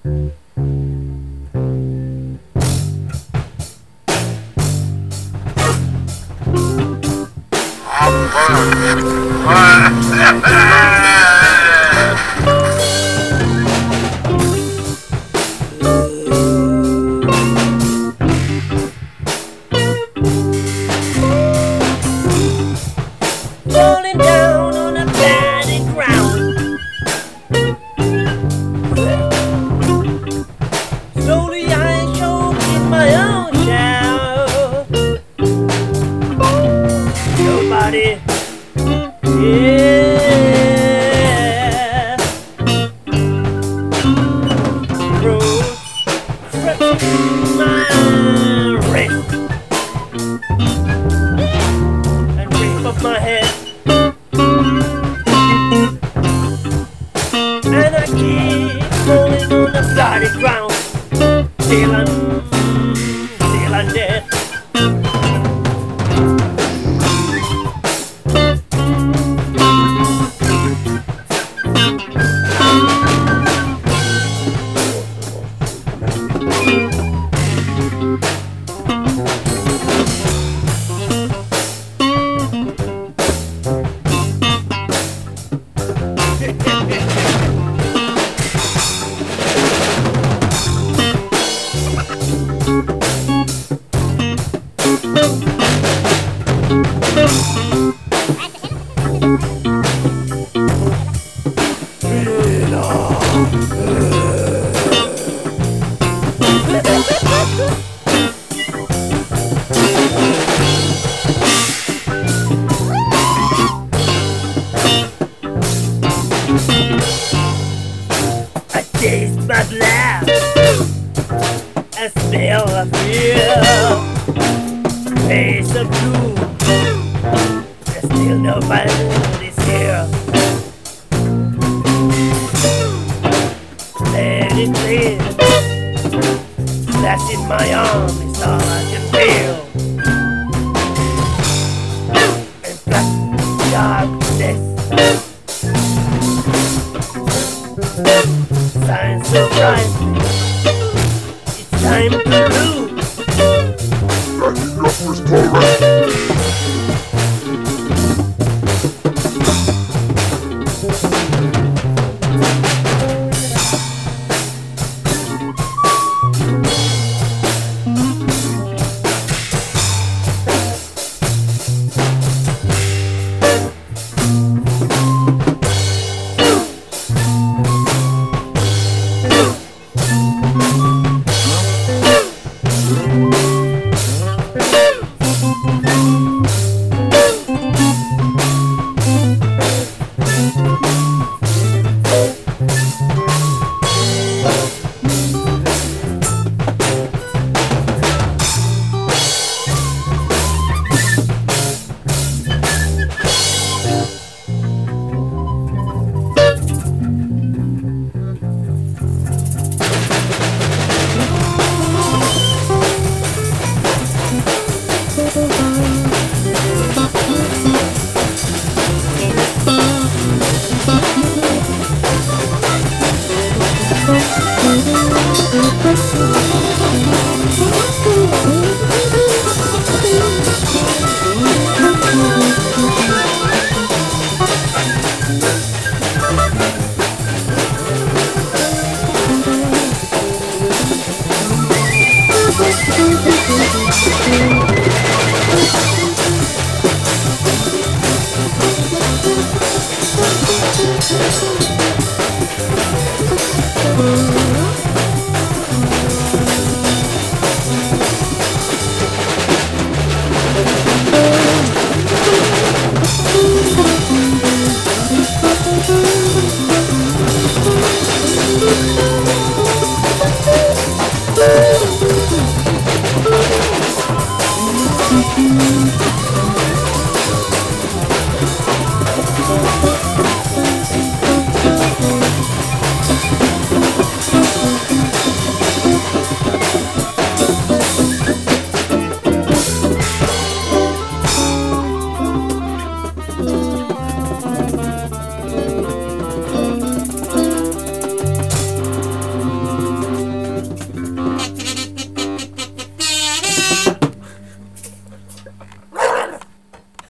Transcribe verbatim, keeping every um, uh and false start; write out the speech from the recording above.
Falling down on the planet ground. Slowly I choke in my own shell. Nobody, yeah, rose stretching my wrist and rip up my head. And I keep rolling on the bloody ground, till I'm, till I'm dead. I taste my blood, I smell of fear, face of blue, there's still nobody's here. Let it clear, slash in my arm is all I can feel. And black darkness, signs so bright, it's time to lose. Backing up is correct. Thank you.